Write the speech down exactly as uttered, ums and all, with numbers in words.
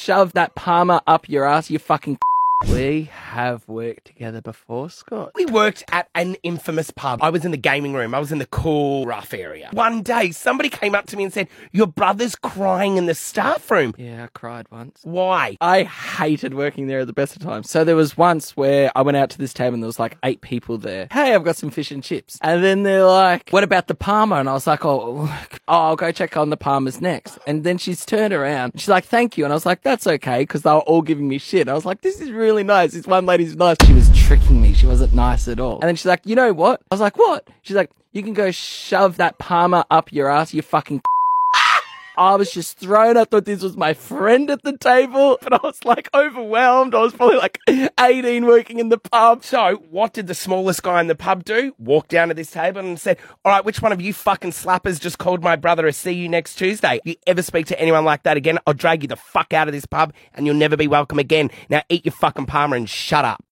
shove that Palmer up your ass, you fucking We have worked together before, Scott. We worked at an infamous pub. I was in the gaming room. I was in the cool, rough area. One day, somebody came up to me and said, your brother's crying in the staff room. Yeah, I cried once. Why? I hated working there at the best of times. So there was once where I went out to this table and there was like eight people there. Hey, I've got some fish and chips. And then they're like, what about the Palmer? And I was like, oh, oh I'll go check on the Palmers next. And then she's turned around. She's like, thank you. And I was like, that's okay, because they were all giving me shit. I was like, this is really really nice. This one lady's nice. She was tricking me. She wasn't nice at all. And then she's like, you know what? I was like, what? She's like, you can go shove that Palmer up your ass, you fucking I was just thrown. I thought this was my friend at the table, but I was like overwhelmed. I was probably like eighteen working in the pub. So what did the smallest guy in the pub do? Walk down to this table and said, all right, which one of you fucking slappers just called my brother a see you next Tuesday? If you ever speak to anyone like that again, I'll drag you the fuck out of this pub and you'll never be welcome again. Now eat your fucking Palmer and shut up.